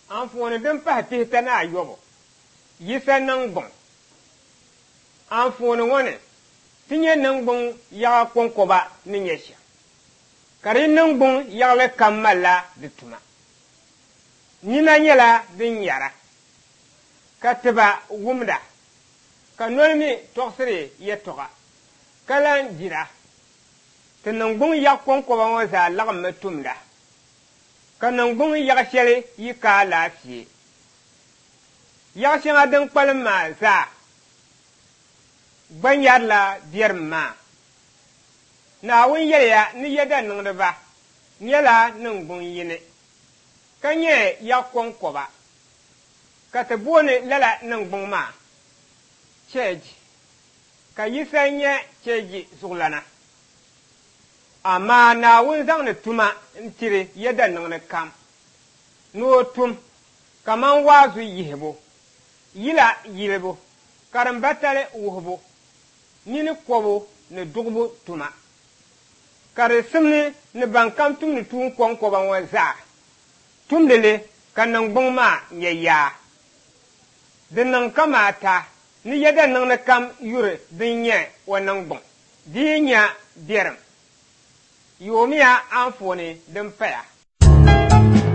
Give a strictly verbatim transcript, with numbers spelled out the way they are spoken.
anfooni din pahi pihita ni ayɔbu yisa niŋgbuŋ anfooni ŋɔ ni ti nyɛ niŋgbuŋ yaga kɔŋkɔba ni nyɛ shɛm ka di niŋgbuŋ yaɣali kam malila di tuma nina nyɛla din yɛra ka tiba wumda ka nolimi tɔɣisiri yɛtɔɣa ka lan jira ti niŋgbuŋ yaɣ kɔŋkɔba ŋɔ zaa laɣimmi tumda ka niŋgbuŋ yaɣ shɛli yi ka laafee yaɣ shɛŋa din kpalim maa zaa gba nyarila biɛrim maa Naawuni yɛliya ni yɛda niŋdiba nyɛla niŋgbuŋ yini ka nyɛ yaɣ kɔŋkɔba ka ti booni lala niŋgbuŋ maa cheeji ka yisa nyɛ cheeji zuɣulana amaa Naawuni zaŋni tuma n-tiri yɛda niŋdi kam ni o tum kaman waazu yihibu yila yilibu karimbatali wuhibu nini kɔbu ni duɣibu tuma ka di simni ni ban kam tumdi tuun kɔŋkɔba ŋɔ zaa tumdili ka niŋgbuŋ maa nyɛ yaa di niŋ kamaata ni yɛda niŋdi kam yuri din nyɛ o niŋgbuŋ di yi nya biɛrim yoomiya anfooni din paya